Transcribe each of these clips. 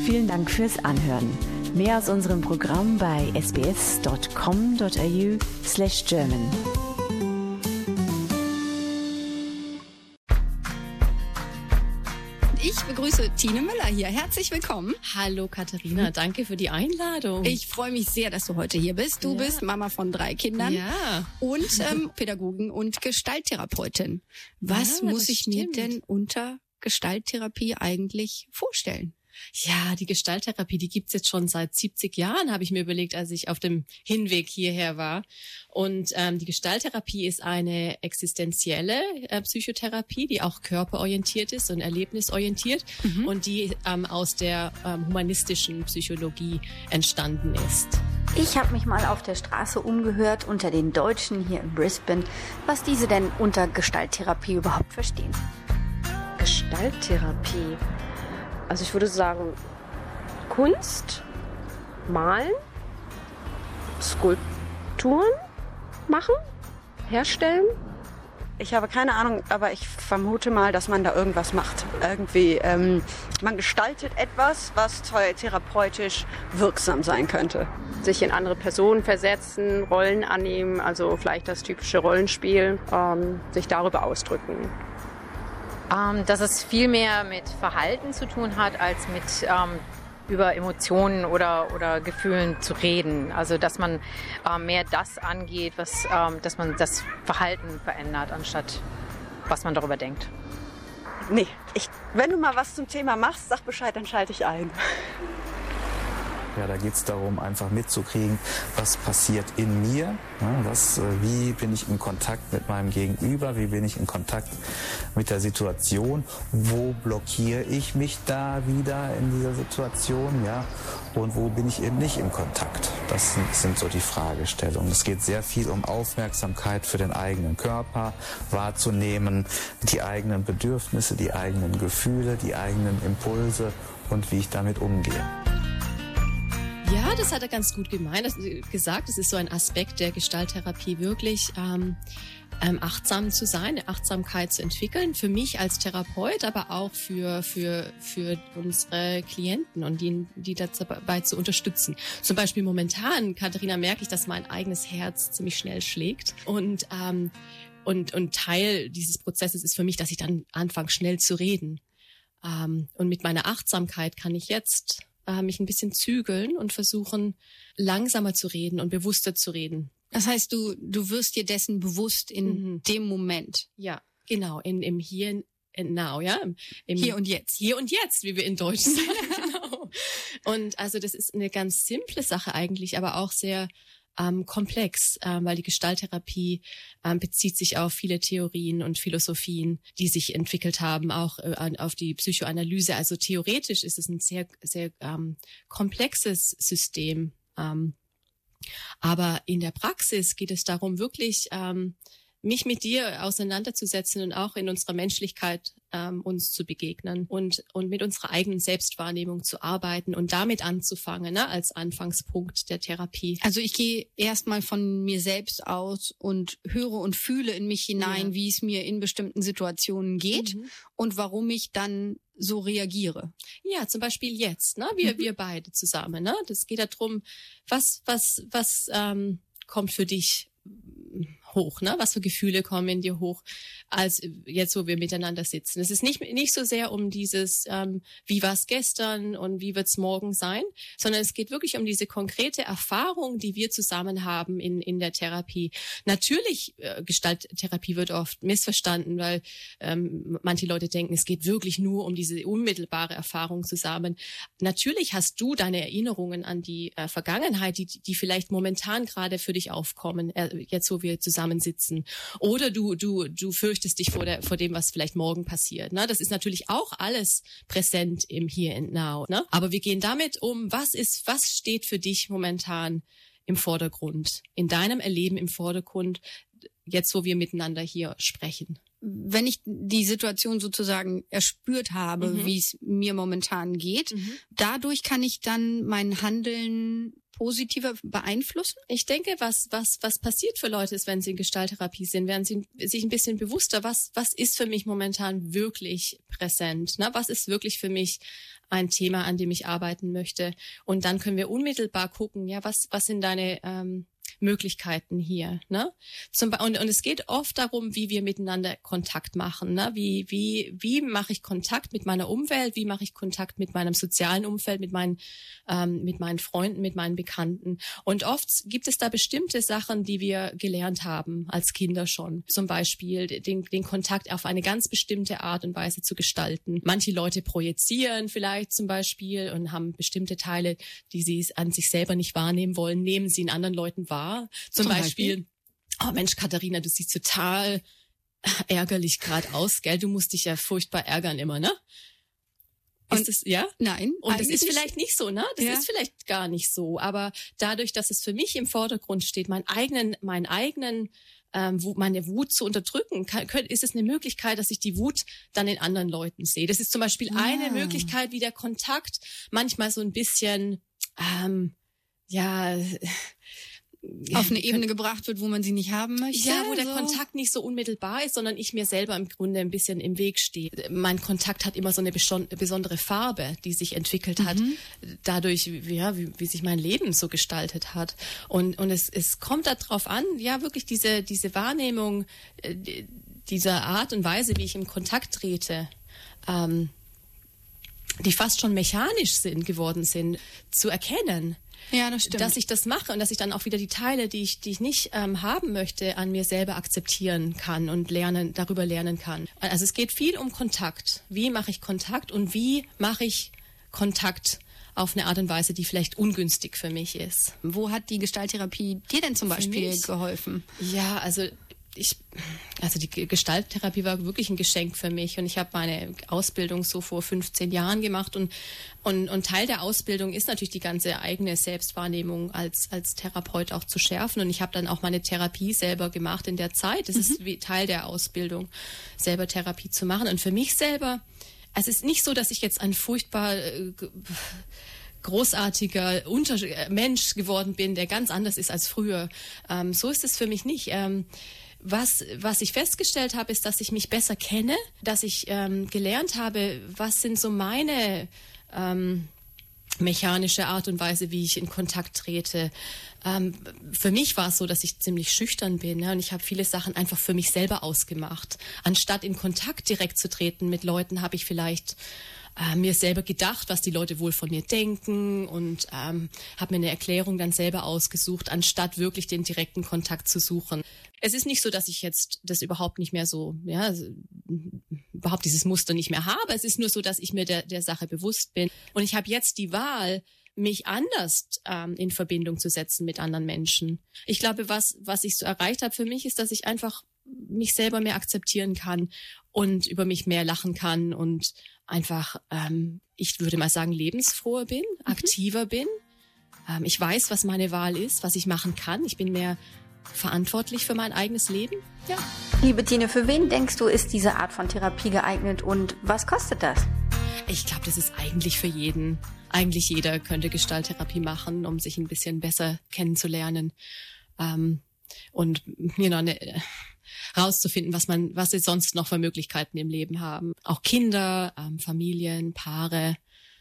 Vielen Dank fürs Anhören. Mehr aus unserem Programm bei sbs.com.au/German. Ich begrüße Tine Müller hier. Herzlich willkommen. Hallo Katharina, danke für die Einladung. Ich freue mich sehr, dass du heute hier bist. Du bist Mama von 3 Kindern und Pädagogin und Gestalttherapeutin. Was muss ich mir denn unter Gestalttherapie eigentlich vorstellen? Ja, die Gestalttherapie, die gibt's jetzt schon seit 70 Jahren, habe ich mir überlegt, als ich auf dem Hinweg hierher war. Und die Gestalttherapie ist eine existenzielle Psychotherapie, die auch körperorientiert ist und erlebnisorientiert und die aus der humanistischen Psychologie entstanden ist. Ich habe mich mal auf der Straße umgehört unter den Deutschen hier in Brisbane, was diese denn unter Gestalttherapie überhaupt verstehen. Gestalttherapie? Also ich würde sagen, Kunst, Malen, Skulpturen machen, herstellen. Ich habe keine Ahnung, aber ich vermute mal, dass man da irgendwas macht. Irgendwie, man gestaltet etwas, was therapeutisch wirksam sein könnte. Sich in andere Personen versetzen, Rollen annehmen, also vielleicht das typische Rollenspiel, sich darüber ausdrücken. Dass es viel mehr mit Verhalten zu tun hat, als mit über Emotionen oder Gefühlen zu reden. Also dass man mehr das angeht, dass man das Verhalten verändert, anstatt was man darüber denkt. Nee, wenn du mal was zum Thema machst, sag Bescheid, dann schalte ich ein. Ja, da geht es darum, einfach mitzukriegen, was passiert in mir, wie bin ich in Kontakt mit meinem Gegenüber, wie bin ich in Kontakt mit der Situation, wo blockiere ich mich da wieder in dieser Situation, und wo bin ich eben nicht im Kontakt. Das sind so die Fragestellungen. Es geht sehr viel um Aufmerksamkeit für den eigenen Körper, wahrzunehmen, die eigenen Bedürfnisse, die eigenen Gefühle, die eigenen Impulse und wie ich damit umgehe. Ja, das hat er ganz gut gesagt. Es ist so ein Aspekt der Gestalttherapie, wirklich achtsam zu sein, eine Achtsamkeit zu entwickeln. Für mich als Therapeut, aber auch für unsere Klienten und die dabei zu unterstützen. Zum Beispiel momentan, Katharina, merke ich, dass mein eigenes Herz ziemlich schnell schlägt. Und Teil dieses Prozesses ist für mich, dass ich dann anfange, schnell zu reden. Und mit meiner Achtsamkeit kann ich jetzt mich ein bisschen zügeln und versuchen, langsamer zu reden und bewusster zu reden. Das heißt, du wirst dir dessen bewusst in dem Moment. Ja, genau, im Here and Now, ja. Im Hier und Jetzt. Hier und Jetzt, wie wir in Deutsch sagen, genau. Und also das ist eine ganz simple Sache eigentlich, aber auch sehr komplex, weil die Gestalttherapie bezieht sich auf viele Theorien und Philosophien, die sich entwickelt haben, auch auf die Psychoanalyse. Also theoretisch ist es ein sehr, sehr komplexes System. Aber in der Praxis geht es darum, wirklich mich mit dir auseinanderzusetzen und auch in unserer Menschlichkeit uns zu begegnen und mit unserer eigenen Selbstwahrnehmung zu arbeiten und damit anzufangen, als Anfangspunkt der Therapie. Also ich gehe erstmal von mir selbst aus und höre und fühle in mich hinein, wie es mir in bestimmten Situationen geht und warum ich dann so reagiere. Ja, zum Beispiel jetzt, wir beide zusammen, Das geht darum, was kommt für dich hoch, was für Gefühle kommen in dir hoch, als jetzt, wo wir miteinander sitzen. Es ist nicht so sehr um dieses, wie war es gestern und wie wird es morgen sein, sondern es geht wirklich um diese konkrete Erfahrung, die wir zusammen haben in der Therapie. Natürlich, Gestalttherapie wird oft missverstanden, weil manche Leute denken, es geht wirklich nur um diese unmittelbare Erfahrung zusammen. Natürlich hast du deine Erinnerungen an die Vergangenheit, die vielleicht momentan gerade für dich aufkommen, jetzt, wo wir zusammensitzen. Oder du fürchtest dich vor dem, was vielleicht morgen passiert. Das ist natürlich auch alles präsent im Here and Now. Aber wir gehen damit um, was steht für dich momentan im Vordergrund, in deinem Erleben im Vordergrund, jetzt, wo wir miteinander hier sprechen. Wenn ich die Situation sozusagen erspürt habe, wie es mir momentan geht, dadurch kann ich dann mein Handeln positiver beeinflussen? Ich denke, was passiert für Leute ist, wenn sie in Gestalttherapie sind, werden sie sich ein bisschen bewusster, was ist für mich momentan wirklich präsent, ne? Was ist wirklich für mich ein Thema, an dem ich arbeiten möchte? Und dann können wir unmittelbar gucken, ja, was sind deine Möglichkeiten hier, ne? Und es geht oft darum, wie wir miteinander Kontakt machen, ne? Wie mache ich Kontakt mit meiner Umwelt? Wie mache ich Kontakt mit meinem sozialen Umfeld, mit meinen Freunden, mit meinen Bekannten? Und oft gibt es da bestimmte Sachen, die wir gelernt haben als Kinder schon. Zum Beispiel den Kontakt auf eine ganz bestimmte Art und Weise zu gestalten. Manche Leute projizieren vielleicht zum Beispiel und haben bestimmte Teile, die sie an sich selber nicht wahrnehmen wollen, nehmen sie in anderen Leuten wahr. Zum Beispiel, oh Mensch, Katharina, du siehst total ärgerlich gerade aus, gell? Du musst dich ja furchtbar ärgern immer, ne? Ist das, ja? Nein. Und das ist vielleicht nicht so, ne? Das ist vielleicht gar nicht so. Aber dadurch, dass es für mich im Vordergrund steht, meine Wut zu unterdrücken, ist es eine Möglichkeit, dass ich die Wut dann in anderen Leuten sehe. Das ist zum Beispiel eine Möglichkeit, wie der Kontakt manchmal so ein bisschen, auf eine Ebene gebracht wird, wo man sie nicht haben möchte. Ja, wo der Kontakt nicht so unmittelbar ist, sondern ich mir selber im Grunde ein bisschen im Weg stehe. Mein Kontakt hat immer so eine besondere Farbe, die sich entwickelt hat, dadurch, wie sich mein Leben so gestaltet hat. Und es kommt darauf an, ja, wirklich diese Wahrnehmung dieser Art und Weise, wie ich im Kontakt trete, die fast schon mechanisch geworden sind, zu erkennen. Ja, das stimmt. Dass ich das mache und dass ich dann auch wieder die Teile, die ich nicht haben möchte, an mir selber akzeptieren kann und darüber lernen kann. Also es geht viel um Kontakt. Wie mache ich Kontakt und wie mache ich Kontakt auf eine Art und Weise, die vielleicht ungünstig für mich ist. Wo hat die Gestalttherapie dir denn zum Beispiel geholfen? Ja, also die Gestalttherapie war wirklich ein Geschenk für mich und ich habe meine Ausbildung so vor 15 Jahren gemacht und Teil der Ausbildung ist natürlich die ganze eigene Selbstwahrnehmung als Therapeut auch zu schärfen und ich habe dann auch meine Therapie selber gemacht in der Zeit. Das ist wie Teil der Ausbildung, selber Therapie zu machen und für mich selber, es ist nicht so, dass ich jetzt ein furchtbar großartiger Mensch geworden bin, der ganz anders ist als früher. So ist es für mich nicht. Was ich festgestellt habe, ist, dass ich mich besser kenne, dass ich gelernt habe, was sind so meine mechanische Art und Weise, wie ich in Kontakt trete. Für mich war es so, dass ich ziemlich schüchtern bin, ja, und ich habe viele Sachen einfach für mich selber ausgemacht. Anstatt in Kontakt direkt zu treten mit Leuten, habe ich vielleicht mir selber gedacht, was die Leute wohl von mir denken und habe mir eine Erklärung dann selber ausgesucht, anstatt wirklich den direkten Kontakt zu suchen. Es ist nicht so, dass ich jetzt das überhaupt nicht mehr so, überhaupt dieses Muster nicht mehr habe. Es ist nur so, dass ich mir der Sache bewusst bin. Und ich habe jetzt die Wahl, mich anders in Verbindung zu setzen mit anderen Menschen. Ich glaube, was ich so erreicht habe für mich, ist, dass ich einfach mich selber mehr akzeptieren kann und über mich mehr lachen kann und einfach, ich würde mal sagen, lebensfroher bin, aktiver bin. Ich weiß, was meine Wahl ist, was ich machen kann. Ich bin mehr verantwortlich für mein eigenes Leben. Ja. Liebe Tine, für wen denkst du, ist diese Art von Therapie geeignet und was kostet das? Ich glaube, das ist eigentlich für jeden. Eigentlich jeder könnte Gestalttherapie machen, um sich ein bisschen besser kennenzulernen und rauszufinden, was sie sonst noch für Möglichkeiten im Leben haben. Auch Kinder, Familien, Paare,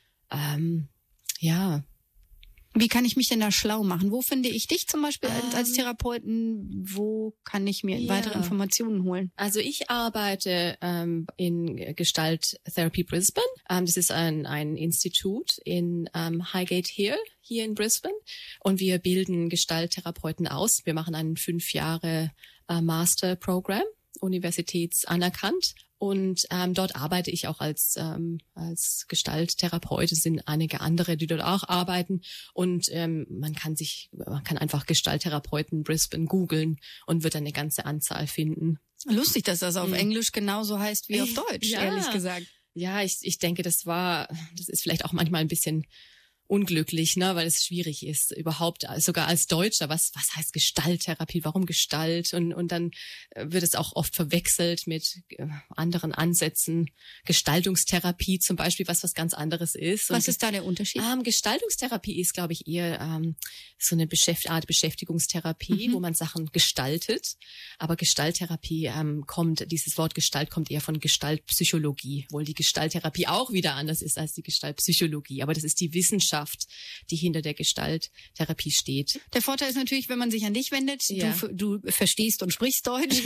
Wie kann ich mich denn da schlau machen? Wo finde ich dich zum Beispiel als Therapeuten? Wo kann ich mir weitere Informationen holen? Also ich arbeite in Gestalt Therapy Brisbane. Das ist ein Institut in Highgate Hill hier in Brisbane. Und wir bilden Gestalttherapeuten aus. Wir machen ein 5 Jahre Master-Programm, universitätsanerkannt. Und dort arbeite ich auch als Gestalttherapeut. Es sind einige andere, die dort auch arbeiten. Und man kann einfach Gestalttherapeuten Brisbane googeln und wird dann eine ganze Anzahl finden. Lustig, dass das auf Englisch genauso heißt wie auf Deutsch, ehrlich gesagt. Ja, ich denke, das ist vielleicht auch manchmal ein bisschen unglücklich, ne, weil es schwierig ist, überhaupt sogar als Deutscher, was heißt Gestalttherapie, warum Gestalt? Und dann wird es auch oft verwechselt mit anderen Ansätzen. Gestaltungstherapie zum Beispiel, was ganz anderes ist. Was ist da der Unterschied? Gestaltungstherapie ist, glaube ich, eher so eine Art Beschäftigungstherapie, wo man Sachen gestaltet. Aber Gestalttherapie dieses Wort Gestalt kommt eher von Gestaltpsychologie, obwohl die Gestalttherapie auch wieder anders ist als die Gestaltpsychologie. Aber das ist die Wissenschaft, die hinter der Gestalttherapie steht. Der Vorteil ist natürlich, wenn man sich an dich wendet, du verstehst und sprichst Deutsch.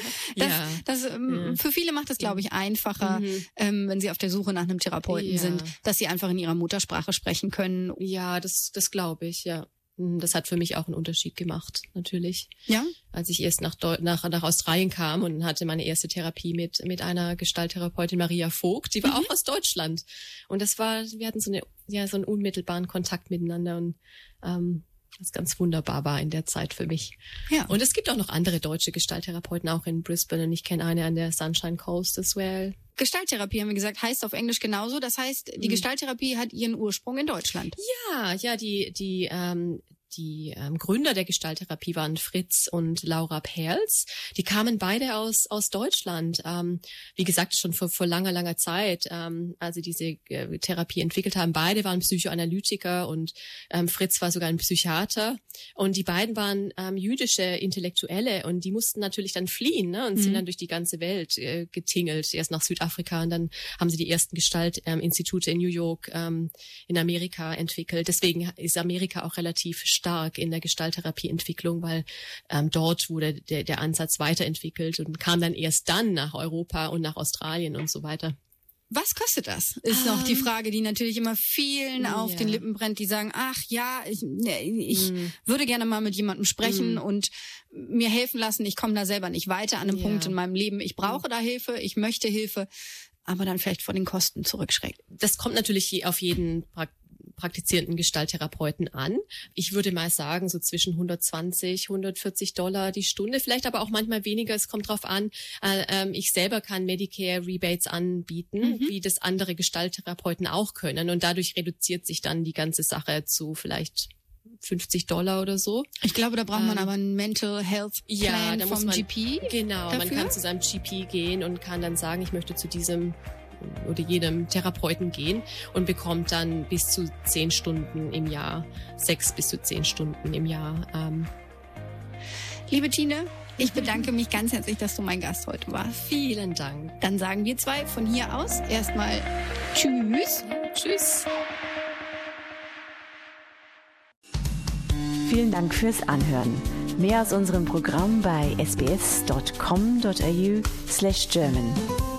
Für viele macht es, glaube ich, einfacher, wenn sie auf der Suche nach einem Therapeuten sind, dass sie einfach in ihrer Muttersprache sprechen können. Ja, das glaube ich, ja. Das hat für mich auch einen Unterschied gemacht, natürlich. Ja? Als ich erst nach Australien kam und hatte meine erste Therapie mit einer Gestalttherapeutin, Maria Vogt, die war auch aus Deutschland. Und wir hatten so einen unmittelbaren Kontakt miteinander und was ganz wunderbar war in der Zeit für mich. Ja. Und es gibt auch noch andere deutsche Gestalttherapeuten, auch in Brisbane. Und ich kenne eine an der Sunshine Coast as well. Gestalttherapie, haben wir gesagt, heißt auf Englisch genauso. Das heißt, die Gestalttherapie hat ihren Ursprung in Deutschland. Ja, die Gründer der Gestalttherapie waren Fritz und Laura Perls. Die kamen beide aus Deutschland. Wie gesagt, schon vor langer Zeit, als sie diese Therapie entwickelt haben. Beide waren Psychoanalytiker und Fritz war sogar ein Psychiater. Und die beiden waren jüdische Intellektuelle und die mussten natürlich dann fliehen, ne, und sind dann durch die ganze Welt getingelt. Erst nach Südafrika und dann haben sie die ersten Gestaltinstitute in New York in Amerika entwickelt. Deswegen ist Amerika auch relativ stark in der Gestalttherapieentwicklung, weil dort wurde der Ansatz weiterentwickelt und kam dann erst dann nach Europa und nach Australien und so weiter. Was kostet das? Ist noch die Frage, die natürlich immer vielen auf den Lippen brennt, die sagen, ach ja, ich würde gerne mal mit jemandem sprechen und mir helfen lassen. Ich komme da selber nicht weiter an einem Punkt in meinem Leben. Ich brauche da Hilfe, ich möchte Hilfe, aber dann vielleicht vor den Kosten zurückschreckt. Das kommt natürlich auf jeden praktizierenden Gestalttherapeuten an. Ich würde mal sagen, so zwischen $120, $140 die Stunde, vielleicht aber auch manchmal weniger, es kommt drauf an. Ich selber kann Medicare-Rebates anbieten, wie das andere Gestalttherapeuten auch können und dadurch reduziert sich dann die ganze Sache zu vielleicht $50 oder so. Ich glaube, da braucht man aber einen Mental Health Plan vom GP. Genau, dafür? Man kann zu seinem GP gehen und kann dann sagen, ich möchte zu diesem oder jedem Therapeuten gehen und bekommt dann bis zu 10 Stunden im Jahr, 6 bis zu 10 Stunden im Jahr. Liebe Tine, ich bedanke mich ganz herzlich, dass du mein Gast heute warst. Vielen Dank. Dann sagen wir zwei von hier aus erstmal Tschüss. Tschüss. Vielen Dank fürs Anhören. Mehr aus unserem Programm bei sbs.com.au/German.